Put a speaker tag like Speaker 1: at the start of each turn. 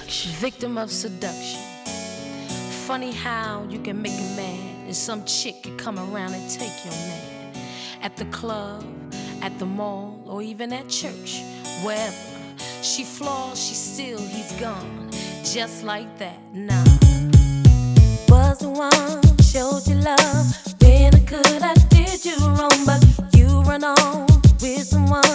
Speaker 1: Victim of seduction. Funny how you can make a man and some chick can come around and take your man. At the club, at the mall, or even at church, wherever. She flaws, she still, he's gone. Just like that, nah.
Speaker 2: Was the one, showed you love. When I could, I did you wrong. But you run on with someone